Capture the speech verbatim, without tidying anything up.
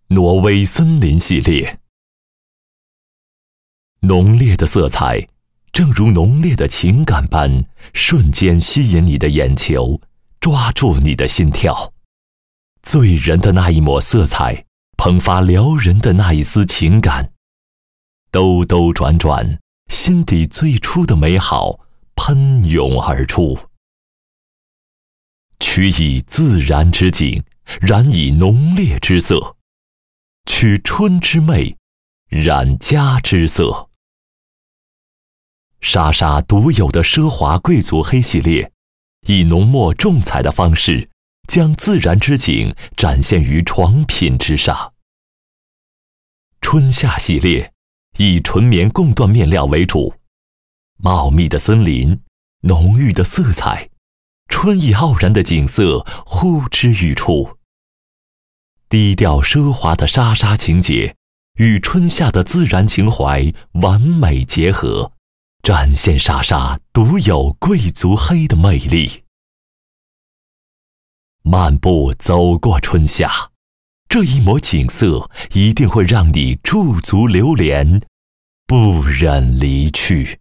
挪威森林系列。浓烈的色彩，正如浓烈的情感般，瞬间吸引你的眼球，抓住你的心跳。醉人的那一抹色彩，迸发撩人的那一丝情感。兜兜转转，心底最初的美好喷涌而出。取以自然之景，染以浓烈之色，取春之媚，染家之色。莎莎独有的奢华贵族黑系列，以浓墨重彩的方式，将自然之景展现于床品之上。春夏系列以纯棉贡缎面料为主，茂密的森林，浓郁的色彩，春意傲然的景色呼之欲出。低调奢华的莎莎情节与春夏的自然情怀完美结合，展现莎莎独有贵族黑的魅力。漫步走过春夏，这一抹景色一定会让你驻足流连，不忍离去。